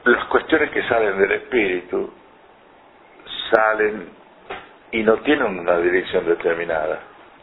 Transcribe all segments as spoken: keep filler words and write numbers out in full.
las cuestiones que salen del espíritu salen y no tienen una dirección determinada,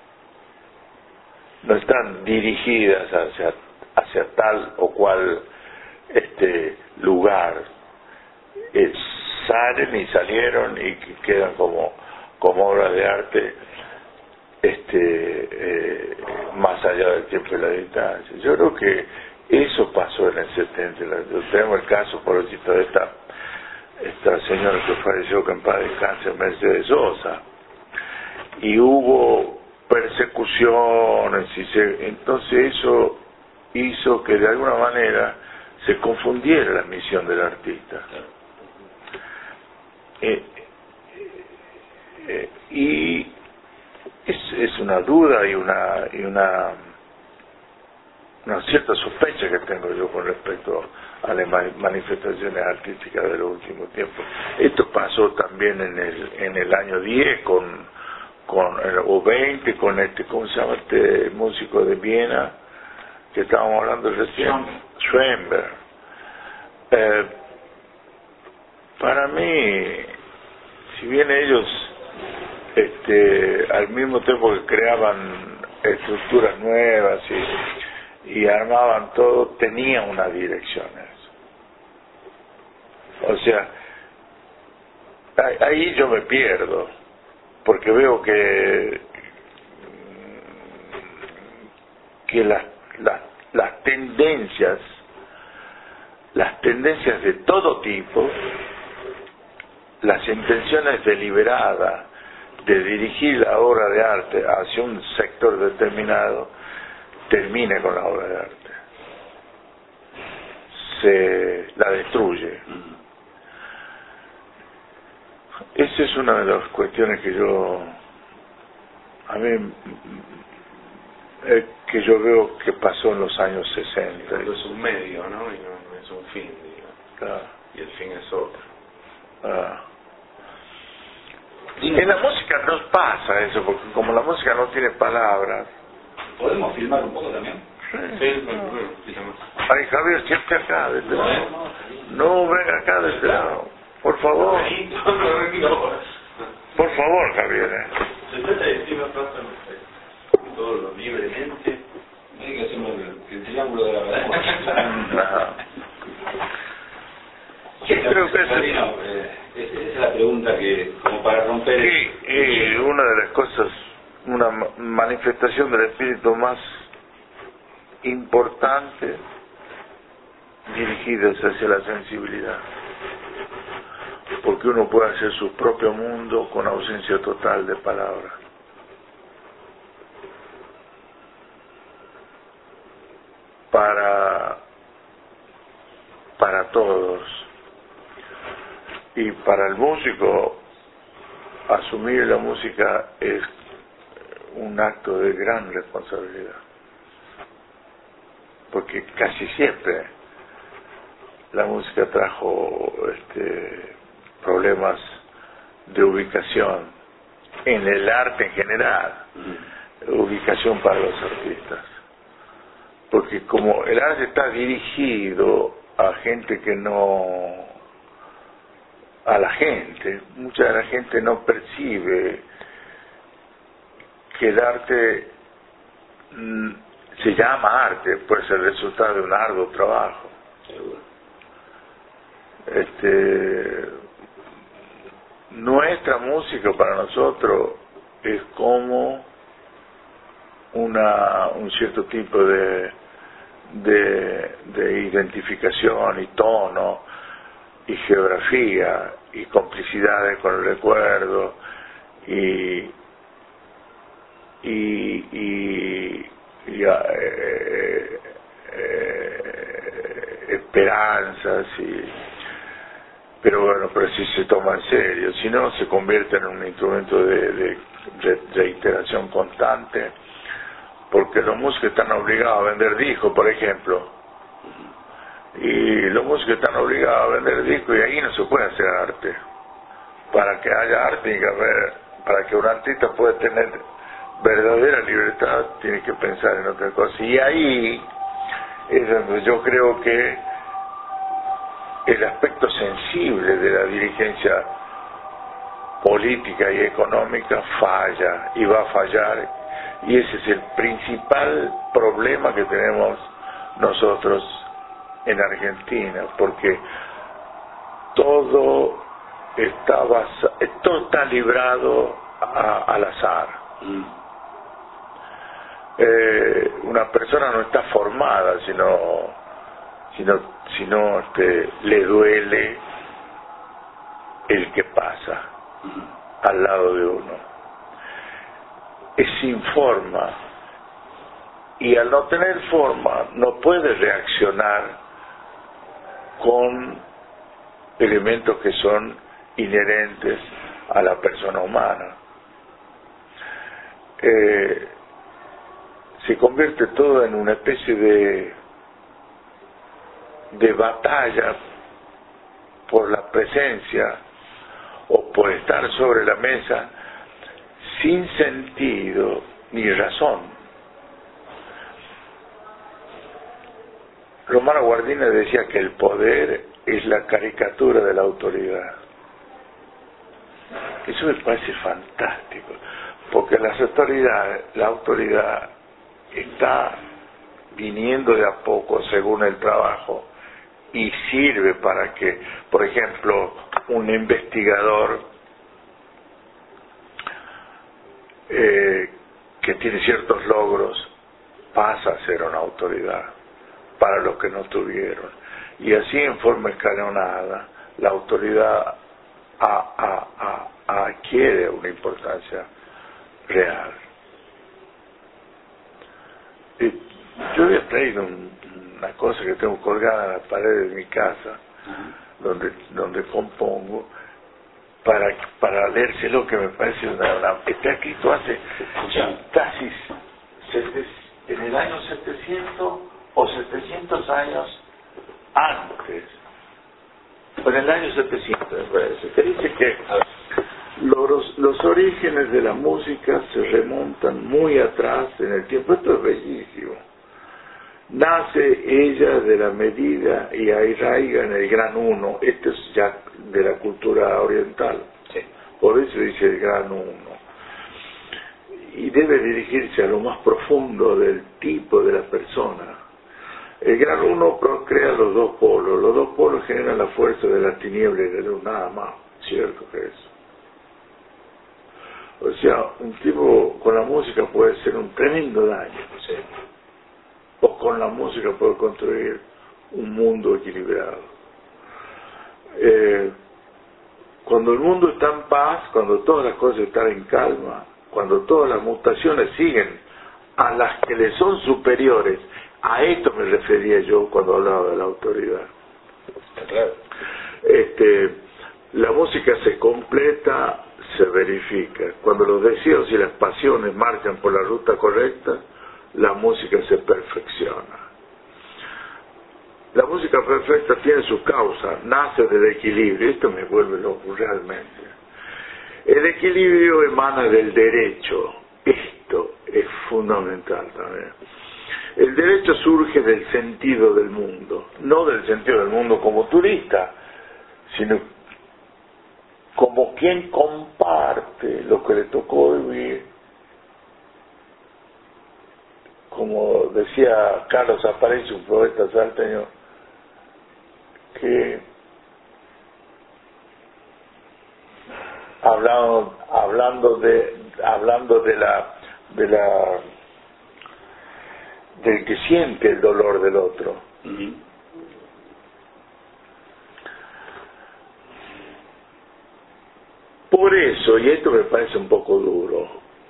no están dirigidas hacia hacia tal o cual este lugar, eh, salen y salieron y quedan como como obras de arte este eh, más allá del tiempo y la distancia. Yo creo que eso pasó en el setenta. Tenemos el caso, por ejemplo, de esta esta señora que falleció, que en paz descanse, Mercedes Sosa, y hubo persecuciones y se, entonces eso hizo que de alguna manera se confundiera la misión del artista. Eh, eh, y es, es una duda y una y una una cierta sospecha que tengo yo con respecto a las manifestaciones artísticas de los últimos tiempos. Esto pasó también en el en el año diez con con o veinte con este, ¿cómo se llama este músico de Viena que estábamos hablando recién? Schoenberg. Eh, para mí, si bien ellos este al mismo tiempo que creaban estructuras nuevas y, y armaban todo, tenían una dirección eso. O sea, ahí yo me pierdo, porque veo que que las las las tendencias las tendencias de todo tipo, las intenciones deliberadas de dirigir la obra de arte hacia un sector determinado, termina con la obra de arte, se la destruye. Esa es una de las cuestiones que yo a mí eh, que yo veo que pasó en los años sesenta. Pero es un medio, ¿no? Y no, no es un fin, digamos. Claro. Y el fin es otro. Ah. En la música no pasa eso, porque como la música no tiene palabras. ¿Podemos filmar un poco también? Sí, sí, bueno, bueno, digamos. Ay, Javier, siempre acá, de este lado. No, venga acá de este lado. Por favor. Por favor, Javier. ¿eh? Se trata de decir una frase todo libremente. Hay que hacer el, el triángulo de la verdad. Sí, creo que eso es, no, eh, esa es la pregunta que, como para romper. Sí, y una de las cosas, una manifestación del espíritu más importante dirigidas hacia la sensibilidad, porque uno puede hacer su propio mundo con ausencia total de palabras. Para para todos, y para el músico asumir la música es un acto de gran responsabilidad, porque casi siempre la música trajo este, problemas de ubicación en el arte en general, ubicación para los artistas, porque como el arte está dirigido a gente que no, a la gente, mucha de la gente no percibe que el arte mm, se llama arte, pues el resultado de un arduo trabajo. Este, nuestra música para nosotros es como una un cierto tipo de de, de identificación y tono y geografía y complicidades con el recuerdo y y y, y eh, eh, esperanzas y pero bueno, pero si se toma en serio, si no se convierte en un instrumento de, de, de, de iteración constante, porque los músicos están obligados a vender discos, por ejemplo, y los músicos están obligados a vender discos y ahí no se puede hacer arte. Para que haya arte, tiene que haber, para que un artista pueda tener verdadera libertad, tiene que pensar en otra cosa, y ahí es donde yo creo que el aspecto sensible de la dirigencia política y económica falla y va a fallar, y ese es el principal problema que tenemos nosotros en Argentina, porque todo está basa, todo está librado a, al azar. Mm. Eh, una persona no está formada, sino sino sino este, le duele el que pasa mm. al lado de uno. Es sin forma, y al no tener forma no puede reaccionar con elementos que son inherentes a la persona humana. Eh, se convierte todo en una especie de de batalla por la presencia o por estar sobre la mesa sin sentido ni razón. Romano Guardini decía que el poder es la caricatura de la autoridad. Eso me parece fantástico, porque las autoridades, la autoridad está viniendo de a poco según el trabajo y sirve para que, por ejemplo, un investigador eh, que tiene ciertos logros pasa a ser una autoridad para los que no tuvieron, y así en forma escalonada la autoridad a, a, a, adquiere una importancia real. Y yo había traído un, una cosa que tengo colgada en la pared de mi casa, uh-huh. donde donde compongo, para para leérselo, que me parece una, una está escrito hace casi en el año setecientos o setecientos años antes, o en el año setecientos me parece, que dice que los, los orígenes de la música se remontan muy atrás en el tiempo. Esto es bellísimo. Nace ella de la medida y arraiga en el gran uno. Esto es ya de la cultura oriental, sí. Por eso dice el gran uno, y debe dirigirse a lo más profundo del tipo de la persona. El gran uno procrea los dos polos. Los dos polos generan la fuerza de la tiniebla y de la luz, nada más. Cierto que eso. O sea, un tipo con la música puede hacer un tremendo daño, ¿sí? O con la música puede construir un mundo equilibrado. Eh, cuando el mundo está en paz, cuando todas las cosas están en calma, cuando todas las mutaciones siguen a las que le son superiores, a esto me refería yo cuando hablaba de la autoridad. Claro. Este, la música se completa, se verifica. Cuando los deseos y las pasiones marchan por la ruta correcta, la música se perfecciona. La música perfecta tiene su causa, nace del equilibrio. Esto me vuelve loco realmente. El equilibrio emana del derecho. Esto es fundamental también. El derecho surge del sentido del mundo, no del sentido del mundo como turista, sino como quien comparte lo que le tocó vivir. Como decía Carlos Aparicio, un poeta salteño, que hablando, hablando de hablando de la de la del que siente el dolor del otro. Uh-huh. Por eso, y esto me parece un poco duro,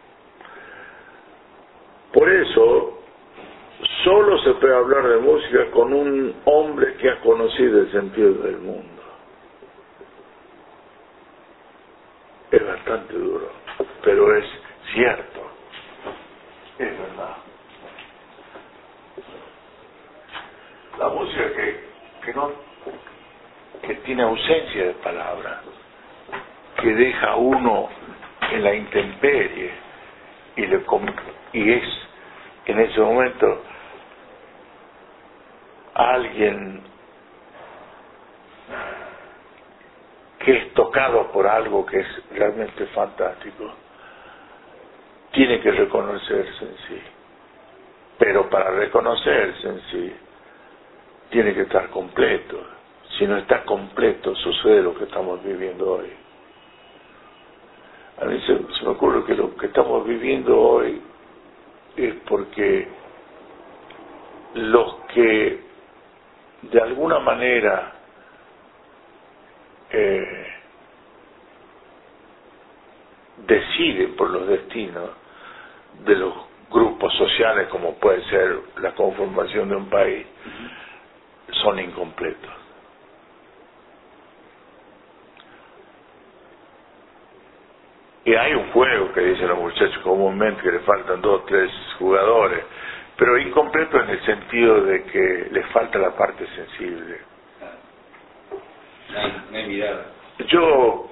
por eso solo se puede hablar de música con un hombre que ha conocido el sentido del mundo. Es bastante duro, pero es cierto, es verdad. La música que, que no que tiene ausencia de palabra, que deja a uno en la intemperie y le y es en ese momento alguien tocado por algo que es realmente fantástico, tiene que reconocerse en sí. Pero para reconocerse en sí, tiene que estar completo. Si no está completo, sucede lo que estamos viviendo hoy. A mí se, se me ocurre que lo que estamos viviendo hoy es porque los que de alguna manera eh, deciden por los destinos de los grupos sociales, como puede ser la conformación de un país, son incompletos. Y hay un juego que dicen los muchachos comúnmente que le faltan dos o tres jugadores, pero incompleto en el sentido de que le falta la parte sensible. No hay mirada. Yo,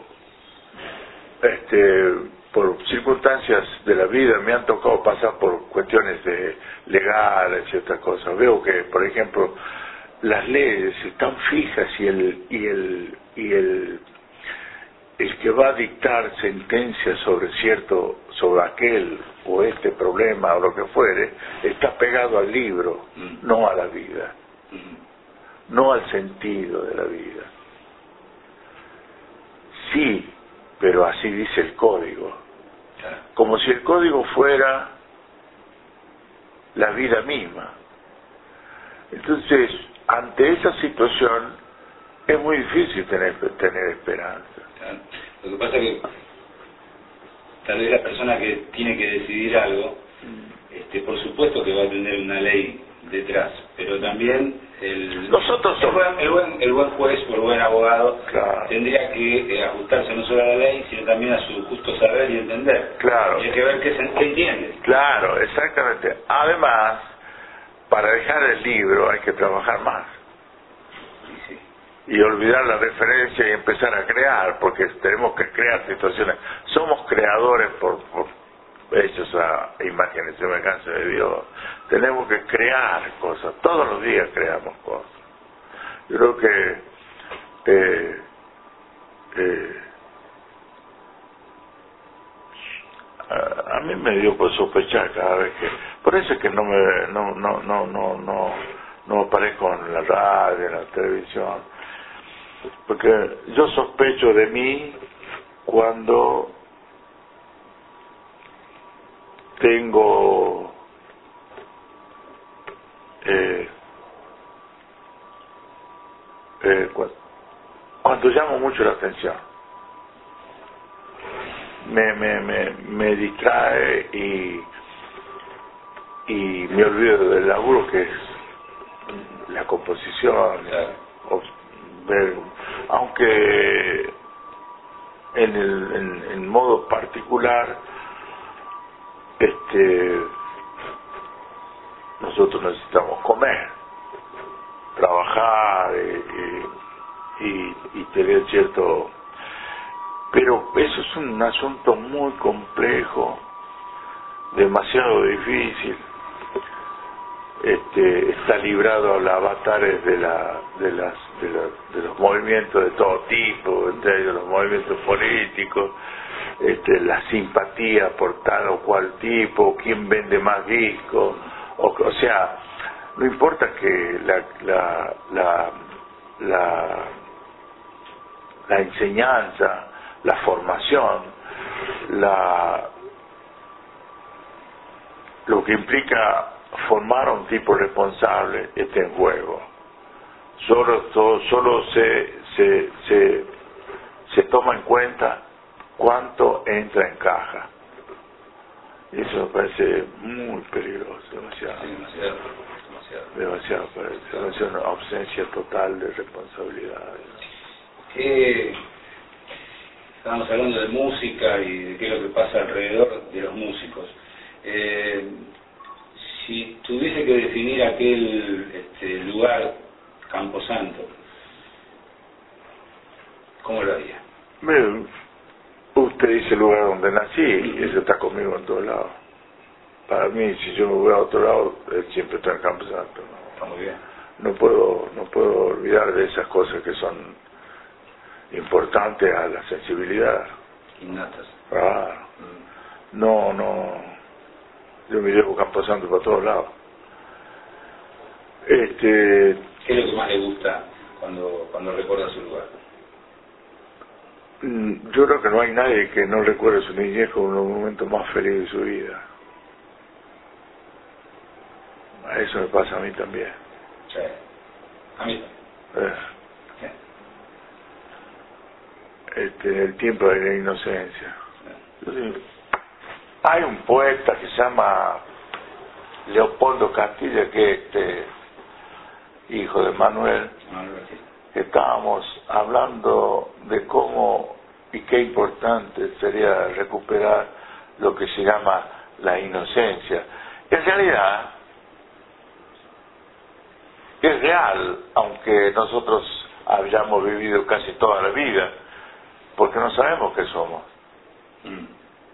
este, por circunstancias de la vida, me han tocado pasar por cuestiones de legales y otras cosas. Veo que, por ejemplo, las leyes están fijas y el y el y el el que va a dictar sentencias sobre cierto, sobre aquel o este problema o lo que fuere, está pegado al libro, mm. no a la vida, mm. no al sentido de la vida. Sí, pero así dice el código, como si el código fuera la vida misma. Entonces, ante esa situación es muy difícil tener tener esperanza. Lo que pasa es que tal vez la persona que tiene que decidir algo, este, por supuesto que va a tener una ley detrás, pero también el, Nosotros el, buen, el, buen, el buen juez o el buen abogado, claro, tendría que eh, ajustarse no solo a la ley, sino también a su justo saber y entender. Claro. Y hay que ver qué, se, qué entiende. Claro, exactamente. Además, para dejar el libro hay que trabajar más. Sí. Y olvidar la referencia y empezar a crear, porque tenemos que crear situaciones. Somos creadores por, por hechos a imágenes y semejanza de Dios. Tenemos que crear cosas. Todos los días creamos cosas. Yo creo que eh, eh, a, a mí me dio por sospechar cada vez que, por eso es que no me no no no no no no aparezco en la radio, en la televisión, porque yo sospecho de mí cuando tengo eh, eh, cuando, cuando llamo mucho la atención, me me me, me distrae y y me olvido del laburo que es la composición, o ver, aunque en el en, en modo particular, este nosotros necesitamos comer, trabajar y, y, y tener cierto, pero eso es un asunto muy complejo, demasiado difícil. Este, está librado a los avatares de la de las de, la, de los movimientos de todo tipo, entre ellos los movimientos políticos, este, la simpatía por tal o cual tipo, quién vende más discos, o, o sea, no importa que la la la la, la enseñanza, la formación, la lo que implica formar a un tipo responsable esté en juego. Solo to, solo se, se se se toma en cuenta cuánto entra en caja. Y eso me parece muy peligroso, demasiado. Sí, demasiado, demasiado. Demasiado, parece. Demasiado, una ausencia total de responsabilidad. ¿Qué? Estábamos hablando de música y de qué es lo que pasa alrededor de los músicos. Eh, si tuviese que definir aquel este, lugar, Camposanto, ¿cómo lo haría? Mire, usted dice el lugar donde nací y eso está conmigo en todos lados. Para mí, si yo me voy a otro lado, él siempre está en Camposanto. Está muy bien. No puedo, no puedo olvidar de esas cosas que son importante a la sensibilidad. Innatas. Ah, no, no, yo me llevo pasando para todos lados. Este, ¿Qué es lo que más le gusta cuando, cuando recuerda su lugar? Yo creo que no hay nadie que no recuerde su niñez como uno de los momentos más felices de su vida. Eso me pasa a mí también. Sí. A mí Eh. sí. Este, el tiempo de la inocencia. Sí. Hay un poeta que se llama Leopoldo Castilla, que es este, hijo de Manuel, que estábamos hablando de cómo y qué importante sería recuperar lo que se llama la inocencia. En realidad es real, aunque nosotros hayamos vivido casi toda la vida, porque no sabemos qué somos, mm.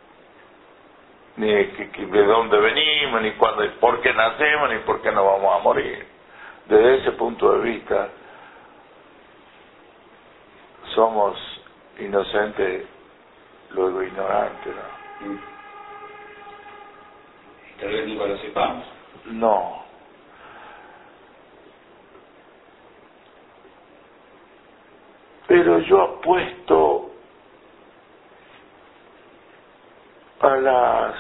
ni que, que de dónde venimos, ni cuándo, por qué nacemos, ni por qué nos vamos a morir. Desde ese punto de vista somos inocentes, luego ignorantes, ¿no? Mm. Tal vez nunca lo sepamos. No. Pero yo apuesto a las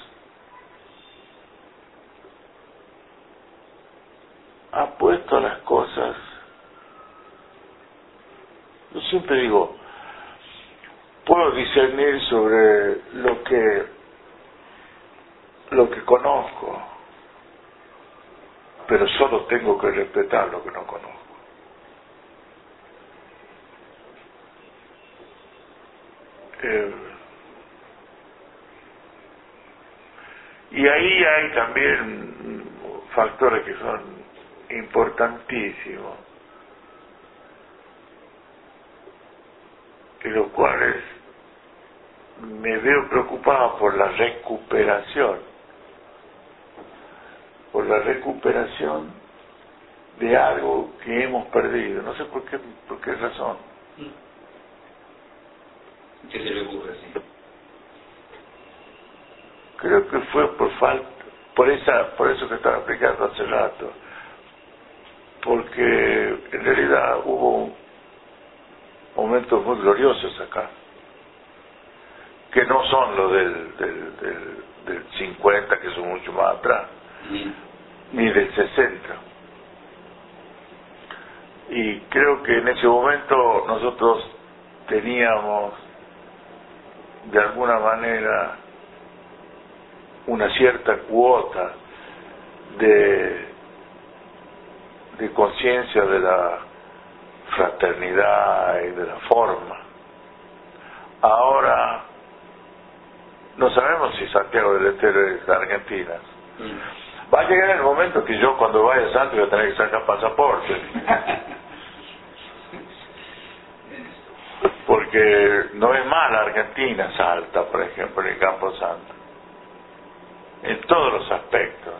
apuesto a las cosas. Yo siempre digo, puedo discernir sobre lo que lo que conozco, pero solo tengo que respetar lo que no conozco. Eh, y ahí hay también factores que son importantísimos, y los cuales me veo preocupado por la recuperación, por la recuperación de algo que hemos perdido, no sé por qué, por qué razón. ¿Qué se le ocurre así? Creo que fue por falta, por esa, por eso que estaba explicando hace rato, porque en realidad hubo momentos muy gloriosos acá, que no son los del, del, del, del cincuenta, que son mucho más atrás, mm. ni del sesenta. Y creo que en ese momento nosotros teníamos de alguna manera una cierta cuota de de conciencia de la fraternidad y de la forma. Ahora no sabemos si Santiago del Estero es de Argentina. Mm. Va a llegar el momento que yo cuando vaya a Santo voy a tener que sacar pasaporte. Porque no es más la Argentina Salta, por ejemplo, en el Campo Santo, en todos los aspectos,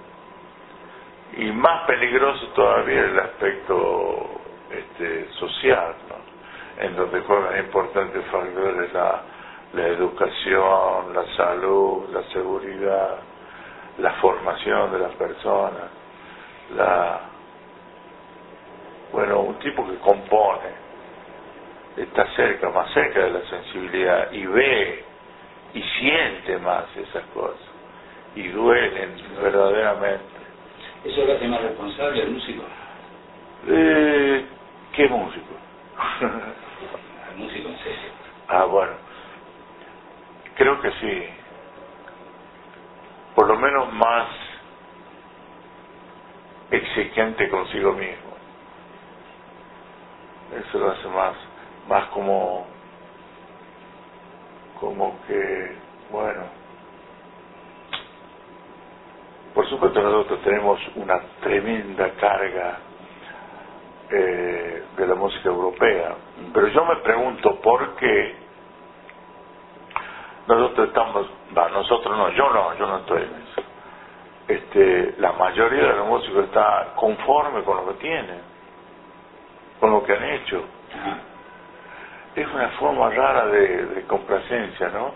y más peligroso todavía el aspecto este, social, ¿no? En donde juegan importantes factores la, la educación, la salud, la seguridad, la formación de las personas, la bueno, un tipo que compone, está cerca, más cerca de la sensibilidad, y ve y siente más esas cosas, y duelen verdaderamente. ¿Eso lo hace más responsable el músico? Eh, ¿Qué músico? El músico en serio. Ah, bueno, creo que sí, por lo menos más exigente consigo mismo. Eso lo hace más más como como que, bueno, por supuesto nosotros tenemos una tremenda carga eh, de la música europea, pero yo me pregunto por qué nosotros estamos, va, nosotros no, yo no, yo no estoy en eso. Este, la mayoría de los músicos está conforme con lo que tienen, con lo que han hecho. es una forma rara de, de complacencia, ¿no?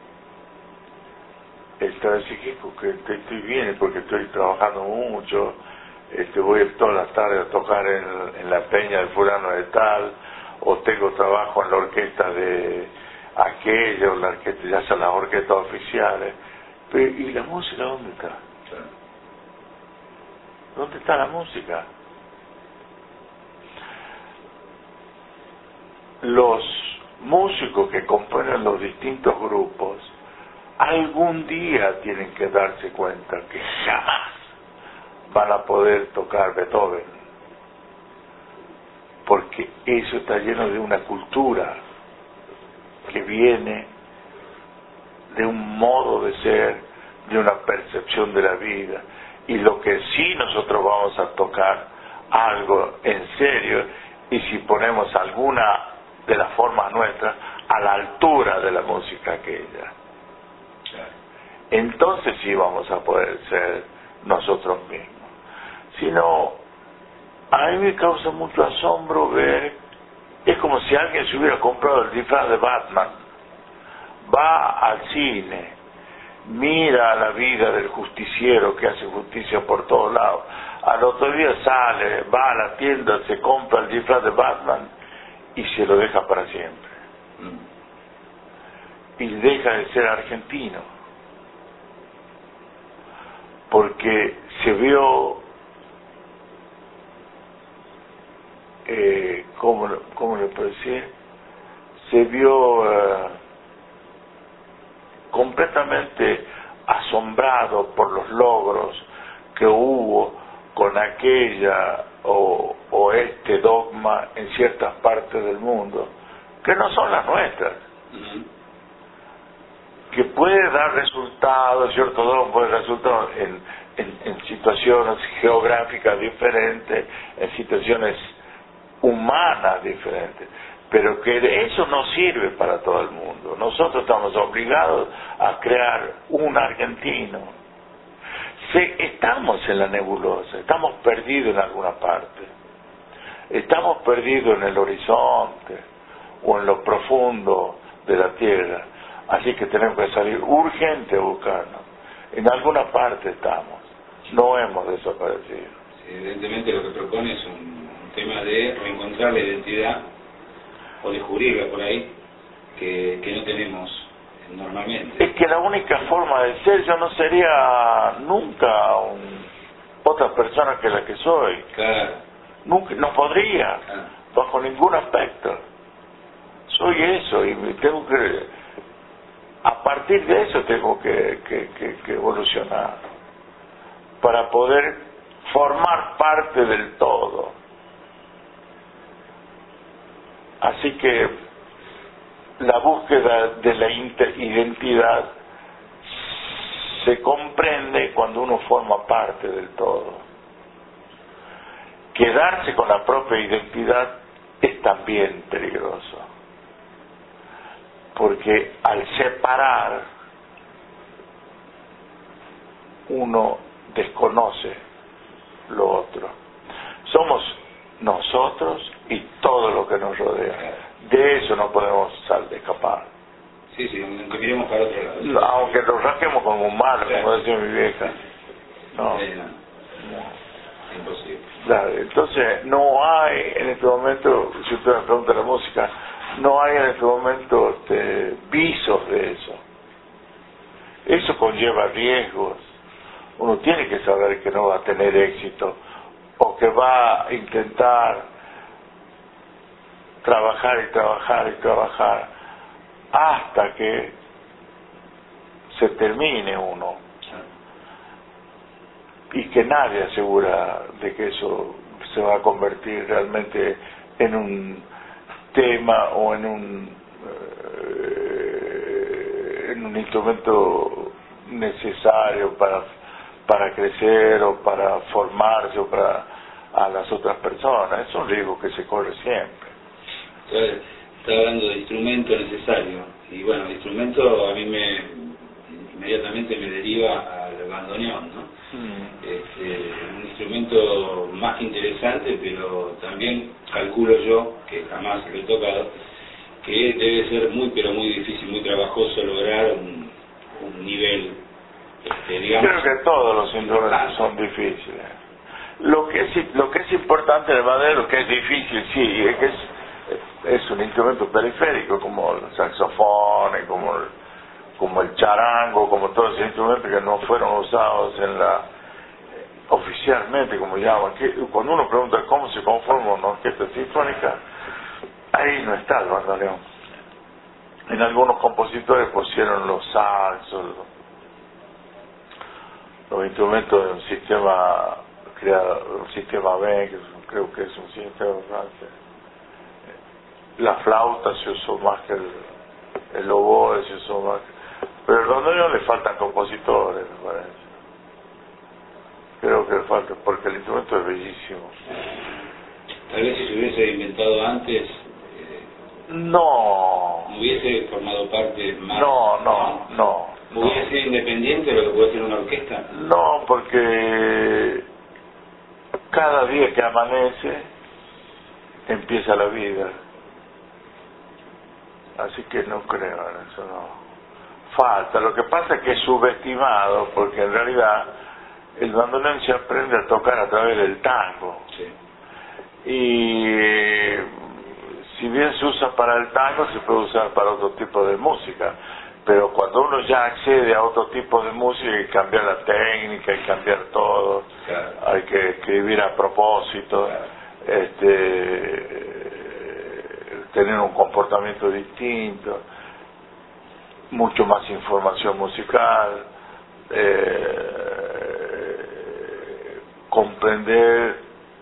Esta vez sí que estoy bien porque estoy trabajando mucho, este, voy todas las tardes a tocar en, en la peña del fulano de tal, o tengo trabajo en la orquesta de aquella, o la orquesta, ya son las orquestas oficiales. Pero, ¿y la música dónde está? ¿Dónde está la música? Los músicos que componen los distintos grupos algún día tienen que darse cuenta que jamás van a poder tocar Beethoven, porque eso está lleno de una cultura que viene de un modo de ser, de una percepción de la vida. Y lo que sí nosotros vamos a tocar algo en serio, y si ponemos alguna de las formas nuestras a la altura de la música aquella, entonces sí vamos a poder ser nosotros mismos. Si no, a mí me causa mucho asombro ver, es como si alguien se hubiera comprado el disfraz de Batman, va al cine, mira la vida del justiciero que hace justicia por todos lados, al otro día sale, va a la tienda, se compra el disfraz de Batman y se lo deja para siempre, y deja de ser argentino, porque se vio, eh, ¿cómo, cómo le puedo decir? Se vio eh, completamente asombrado por los logros que hubo con aquella o, o este dogma en ciertas partes del mundo, que no son las nuestras. Uh-huh. Que puede dar resultados, cierto dogma puede dar resultados en, en, en situaciones geográficas diferentes, en situaciones humanas diferentes, pero que eso no sirve para todo el mundo. Nosotros estamos obligados a crear un argentino. Se, estamos en la nebulosa, estamos perdidos en alguna parte, estamos perdidos en el horizonte o en lo profundo de la tierra, así que tenemos que salir urgente a buscarnos. En alguna parte estamos, no hemos desaparecido. Sí, evidentemente lo que propone es un, un tema de reencontrar la identidad o descubrirla por ahí que, que no tenemos normalmente. Es que la única forma de ser, yo no sería nunca un, otra persona que la que soy. Claro. Nunca, no podría, claro. Bajo ningún aspecto. Soy eso y me tengo que, a partir de eso tengo que, que, que, que evolucionar para poder formar parte del todo. Así que la búsqueda de la identidad se comprende cuando uno forma parte del todo. Quedarse con la propia identidad es también peligroso, porque al separar uno desconoce lo otro. Somos nosotros y todo lo que nos rodea. De eso no podemos salir de escapar. Sí, sí, aunque miremos para otro lado. Aunque nos rasquemos con un mar, claro, como decía mi vieja. No. Sí, no. no. Imposible. Claro, entonces no hay en este momento, si usted me pregunta la música, no hay en este momento este, visos de eso. Eso conlleva riesgos. Uno tiene que saber que no va a tener éxito o que va a intentar trabajar y trabajar y trabajar hasta que se termine uno, y que nadie asegura de que eso se va a convertir realmente en un tema o en un eh, en un instrumento necesario para para crecer o para formarse o para a las otras personas. Es un riesgo que se corre siempre. Entonces, está hablando de instrumento necesario, y bueno, el instrumento a mí me inmediatamente me deriva al bandoneón, ¿no? Mm. Este, un instrumento más que interesante, pero también calculo yo, que jamás lo he tocado, que debe ser muy, pero muy difícil, muy trabajoso lograr un, un nivel, este, digamos... Creo que todos los instrumentos son difíciles. Lo que es, lo que es importante en el madero, que es difícil, sí, es que es, es un instrumento periférico, como el saxofón, como el, como el charango, como todos esos instrumentos que no fueron usados en la oficialmente, como llaman. Que, cuando uno pregunta cómo se conforma una orquesta sinfónica, ahí no está el bandoneón. En algunos compositores pusieron los saxos, los, los instrumentos de un sistema creado, un sistema B, que creo que es un sistema francés. La flauta se usó más que el, el oboe se usó más que, pero el bandoneón le faltan compositores, me parece. Creo que le falta, porque el instrumento es bellísimo. Tal vez si se hubiese inventado antes, eh, no, no hubiese formado parte más... No, no, no. no. ¿Hubiese sido independiente de lo que puede ser una orquesta? No, porque cada día que amanece empieza la vida. Así que no creo en eso, no. Falta. Lo que pasa es que es subestimado, porque en realidad el bandoneón se aprende a tocar a través del tango. Sí. Y si bien se usa para el tango, se puede usar para otro tipo de música. Pero cuando uno ya accede a otro tipo de música, hay que cambiar la técnica, hay que cambiar todo. Claro. Hay que escribir a propósito, Claro. este, tener un comportamiento distinto, mucho más información musical, eh, comprender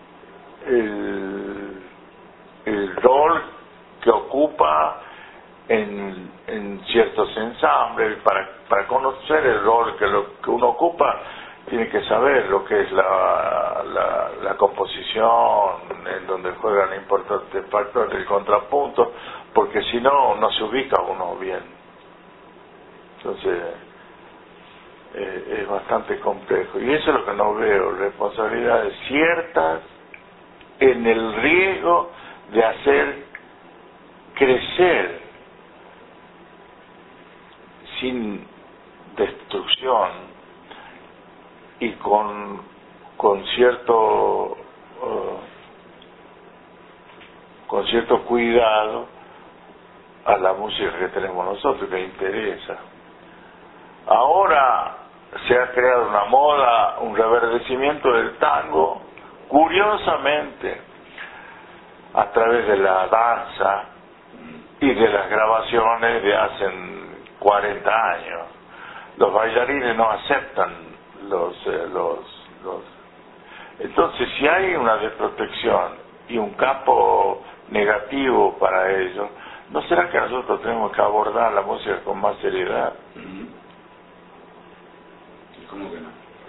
el, el rol que ocupa en, en ciertos ensambles. Para, para conocer el rol que, lo, que uno ocupa, tiene que saber lo que es la, la, la composición, en donde juegan importantes factores del contrapunto, porque si no, no se ubica uno bien. Entonces, eh, es bastante complejo. Y eso es lo que no veo, responsabilidades ciertas en el riesgo de hacer crecer sin destrucción y con, con cierto uh, con cierto cuidado a la música que tenemos nosotros, que interesa. Ahora se ha creado una moda, un reverdecimiento del tango, curiosamente, a través de la danza y de las grabaciones de hace cuarenta años. Los bailarines no aceptan los, eh, los, los... Entonces, si hay una desprotección y un campo negativo para ello, ¿no será que nosotros tenemos que abordar la música con más seriedad? Uh-huh. ¿Cómo que no?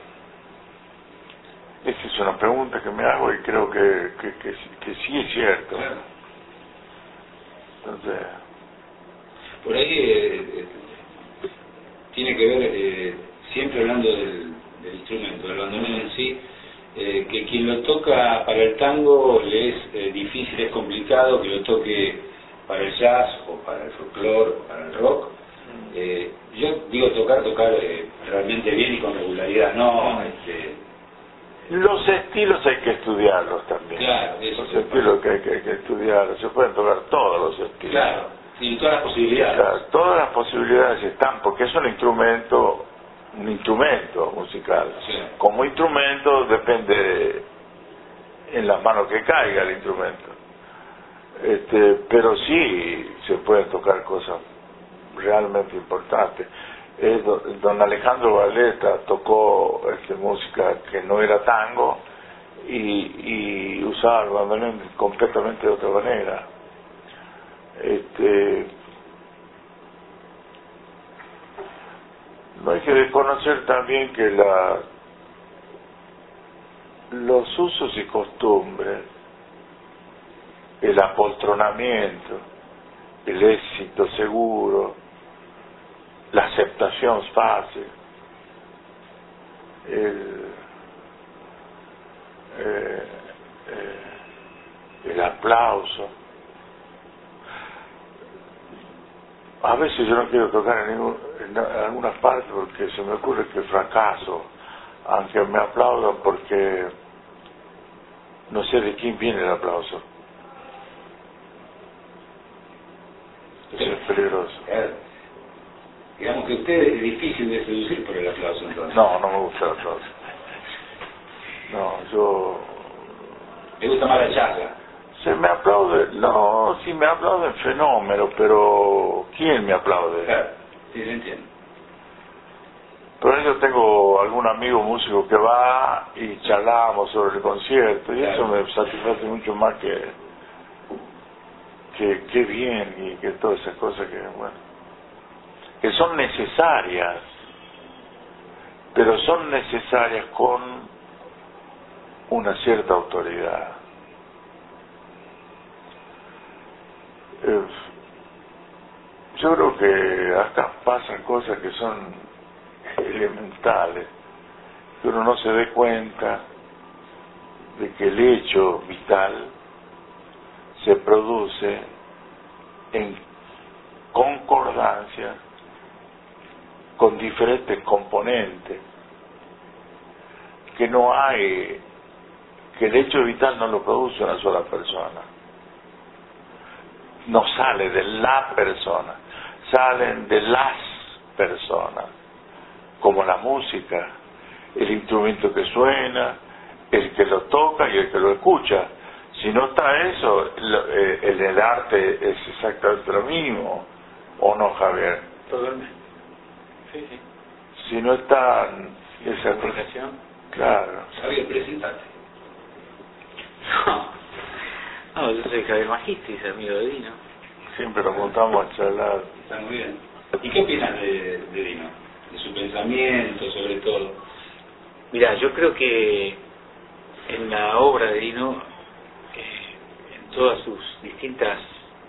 Esa es una pregunta que me hago y creo que, que, que, que sí es cierto. Claro. Entonces, por ahí eh, eh, tiene que ver, eh, siempre hablando del, del instrumento, del bandoneón en sí, eh, que quien lo toca para el tango le es eh, difícil, es complicado, que lo toque para el jazz o para el folclore o para el rock. Eh, yo digo tocar, tocar eh, realmente bien y con regularidad, no... Este, los estilos hay que estudiarlos también. Claro, eso los se estilos que hay, que hay que estudiarlos. Se pueden tocar todos los estilos. Claro, y todas las posibilidades. Claro, todas las posibilidades están, porque es un instrumento, un instrumento musical. Sí. Como instrumento depende en las manos que caiga el instrumento. Este, pero sí se pueden tocar cosas realmente importantes. Eh, don, don Alejandro Valeta tocó este, música que no era tango y, y usaba el bandoneón completamente de otra manera. Este, no hay que desconocer también que la, los usos y costumbres, el apoltronamiento, el éxito seguro, la aceptación fácil, el, eh, eh, el aplauso, a veces yo no quiero tocar en, ningún, en algunas partes porque se me ocurre que fracaso, aunque me aplaudan, porque no sé de quién viene el aplauso. Eso es peligroso. Claro. Digamos que usted es difícil de seducir por el aplauso, entonces. No, no me gusta el aplauso. No, yo... ¿Le gusta más la charla? Se me aplaude, no, sí me aplauden fenómeno, pero ¿quién me aplaude? Claro, sí, se entiende. Pero yo tengo algún amigo músico que va y charlamos sobre el concierto y claro, eso me satisface mucho más que que, que bien y que todas esas cosas que, bueno, que son necesarias, pero son necesarias con una cierta autoridad. Eh, yo creo que acá pasan cosas que son elementales, que uno no se dé cuenta de que el hecho vital se produce en concordancia con diferentes componentes, que no hay, que el hecho vital no lo produce una sola persona, no sale de la persona, salen de las personas, como la música, el instrumento que suena, el que lo toca y el que lo escucha. Si no está eso, en el arte es exactamente lo mismo, ¿o no, Javier? Totalmente. Sí, sí. Si no está sí, esa comunicación. Claro. Javier, presentate. No, no, yo soy Javier Magistris, amigo de Dino. Siempre nos juntamos a charlar. Está muy bien. ¿Y qué opinas de, de Dino? De su pensamiento, sobre todo. Mirá, yo creo que en la obra de Dino, eh, en todas sus distintas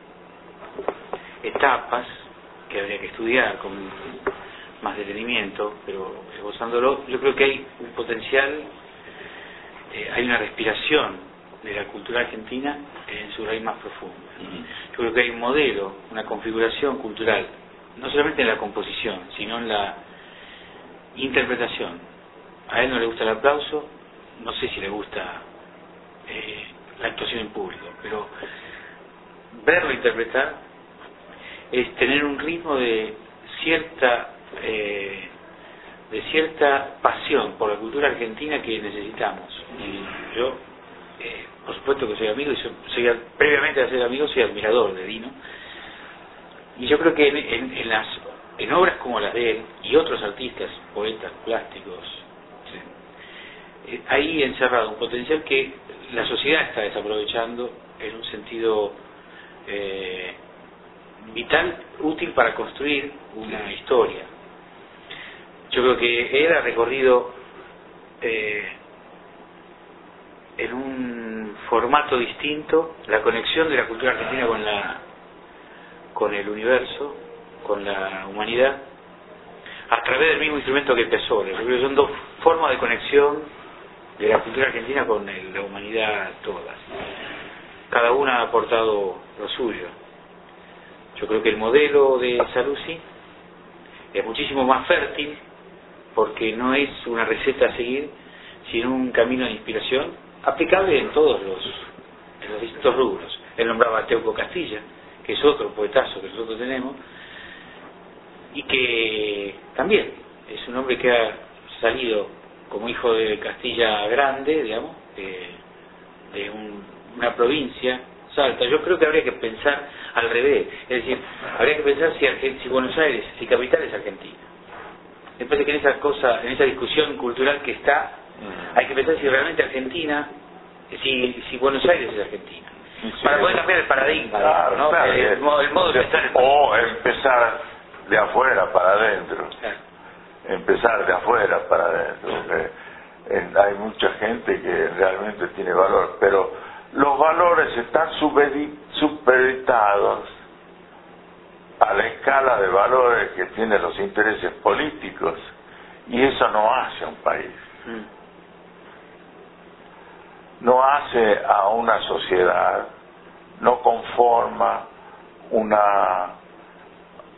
etapas, que habría que estudiar con más detenimiento, pero esbozándolo, yo creo que hay un potencial, eh, hay una respiración de la cultura argentina en su raíz más profunda. Uh-huh. Yo creo que hay un modelo, una configuración cultural, no solamente en la composición, sino en la interpretación. A él no le gusta el aplauso, no sé si le gusta eh, la actuación en público, pero verlo interpretar es tener un ritmo de cierta eh, de cierta pasión por la cultura argentina que necesitamos. Y yo, eh, por supuesto que soy amigo, y soy, soy previamente a ser amigo, soy admirador de Dino. Y yo creo que en, en, en las en obras como las de él y otros artistas, poetas plásticos, sí, eh, hay encerrado un potencial que la sociedad está desaprovechando en un sentido eh, vital, útil para construir una historia. Yo creo que él ha recorrido eh, en un formato distinto la conexión de la cultura argentina con la con el universo, con la humanidad, a través del mismo instrumento que Pessoa. Yo creo que son dos formas de conexión de la cultura argentina con el, la humanidad todas. Cada una ha aportado lo suyo. Yo creo que el modelo de Saluzzi es muchísimo más fértil, porque no es una receta a seguir, sino un camino de inspiración aplicable en todos los, en los distintos rubros. Él nombraba a Teuco Castilla, que es otro poetazo que nosotros tenemos, y que también es un hombre que ha salido como hijo de Castilla Grande, digamos, de, de un, una provincia, Salta. Yo creo que habría que pensar al revés, es decir, habría que pensar si, Argen- si Buenos Aires, si capital es Argentina. Me parece que en esa cosa, en esa discusión cultural que está, hay que pensar si realmente Argentina, si, si Buenos Aires es Argentina, sí, para poder cambiar el paradigma, claro, ¿no? Claro, el, el, modo, el modo de pensar. O empezar de afuera para adentro. Claro. Empezar de afuera para adentro. Porque en, hay mucha gente que realmente tiene valor, pero los valores están supeditados a la escala de valores que tienen los intereses políticos, y eso no hace a un país, no hace a una sociedad, no conforma una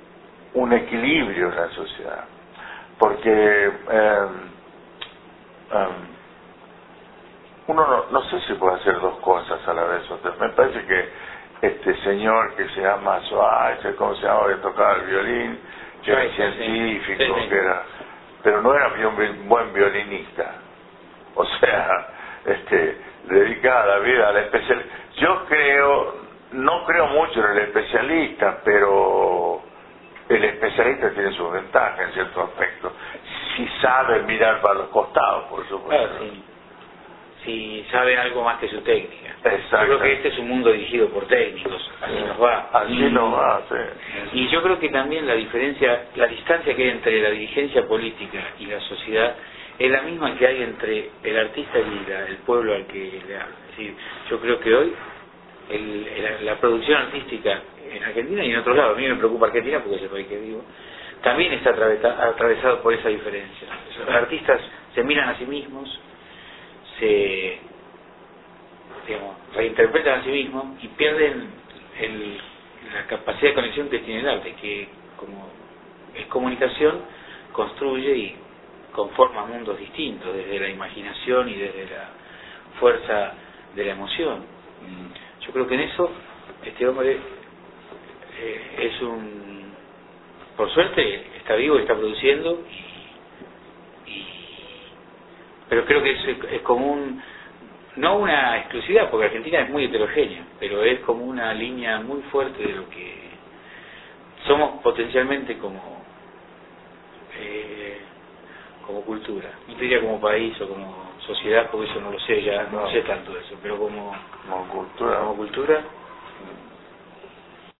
un equilibrio en la sociedad, porque eh, um, uno no, no sé si puede hacer dos cosas a la vez. Me parece que este señor que se llama Soares, ¿cómo se llama?, que tocaba el violín, que era científico, sí, sí. que era, pero no era un buen violinista. O sea, este, dedicada la vida a la especialidad. Yo creo, no creo mucho en el especialista, pero el especialista tiene sus ventajas en cierto aspecto. Si sabe mirar para los costados, por supuesto. Claro, sí. Si sabe algo más que su técnica. Exacto. Yo creo que este es un mundo dirigido por técnicos, así sí. nos va. Así y, nos va, sí. Y yo creo que también la diferencia, la distancia que hay entre la dirigencia política y la sociedad es la misma que hay entre el artista y la, el pueblo al que le habla. Es decir, yo creo que hoy el, el, la producción artística en Argentina y en otros lados, a mí me preocupa Argentina porque es el país que vivo, también está atravesado por esa diferencia. Los artistas se miran a sí mismos, se digamos, reinterpretan a sí mismos y pierden el, la capacidad de conexión que tiene el arte, que como es comunicación, construye y conforma mundos distintos, desde la imaginación y desde la fuerza de la emoción. Yo creo que en eso este hombre eh, es un, por suerte está vivo y está produciendo, y, y pero creo que es, es como un, no una exclusividad, porque Argentina es muy heterogénea, pero es como una línea muy fuerte de lo que somos potencialmente como eh, como cultura, no te diría como país o como sociedad, porque eso no lo sé, ya no, no sé tanto de eso, pero como, como cultura, como cultura